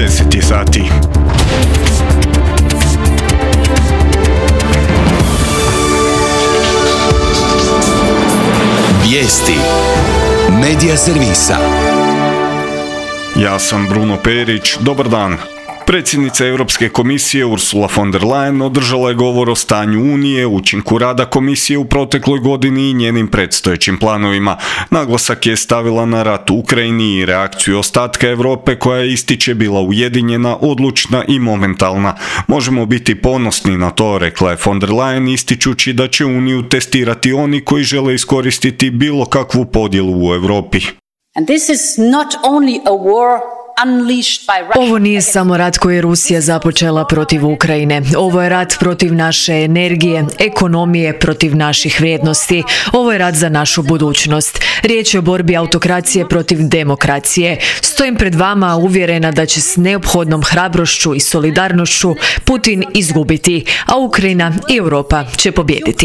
10 je sati. Vijesti Medija servisa. Ja sam Bruno Perić, dobar dan. Predsjednica Europske komisije Ursula von der Leyen održala je govor o stanju Unije, učinku rada komisije u protekloj godini i njenim predstojećim planovima. Naglasak je stavila na rat u Ukrajini i reakciju ostatka Europe koja ističe bila ujedinjena, odlučna i momentalna. Možemo biti ponosni na to, rekla je von der Leyen, ističući da će Uniju testirati oni koji žele iskoristiti bilo kakvu podjelu u Europi. And this is not only a war. Ovo nije samo rat koji je Rusija započela protiv Ukrajine. Ovo je rat protiv naše energije, ekonomije, protiv naših vrijednosti. Ovo je rat za našu budućnost. Riječ je o borbi autokracije protiv demokracije. Stojim pred vama uvjerena da će s neophodnom hrabrošću i solidarnošću Putin izgubiti, a Ukrajina i Europa će pobijediti.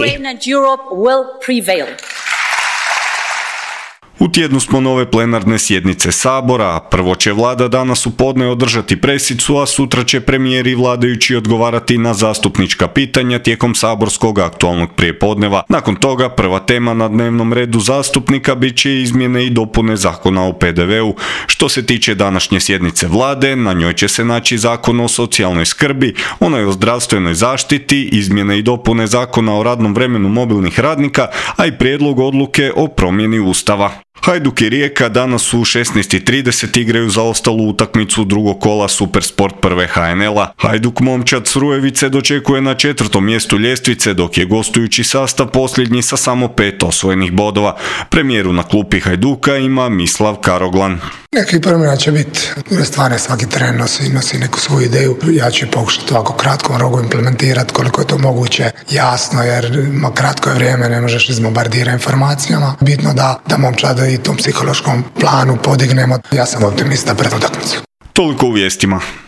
U tjednu smo nove plenarne sjednice Sabora. Prvo će vlada danas u podne održati presicu, a sutra će premijer i vladajući odgovarati na zastupnička pitanja tijekom saborskog aktualnog prijepodneva. Nakon toga prva tema na dnevnom redu zastupnika bit će izmjene i dopune zakona o PDV-u. Što se tiče današnje sjednice vlade, na njoj će se naći zakon o socijalnoj skrbi, onaj o zdravstvenoj zaštiti, izmjene i dopune zakona o radnom vremenu mobilnih radnika, a i prijedlog odluke o promjeni Ustava. Hajduk i Rijeka danas u 16:30 igraju zaostalu utakmicu drugog kola Supersport prve HNL-a. Hajduk momčad s Rujevice dočekuje na 4. mjestu ljestvice, dok je gostujući sastav posljednji sa samo 5 osvojenih bodova. Premijeru na klupi Hajduka ima Mislav Karoglan. Nekih promjena će biti, druge stvari, svaki teren nosi neku svoju ideju. Ja ću pokušati ovako kratkom rogu implementirati koliko je to moguće jasno, jer kratko je vrijeme, ne možeš izbombardirati informacijama. Bitno da momčad i tom psihološkom planu podignemo. Ja sam optimista pred utakmicu. Toliko u vijestima.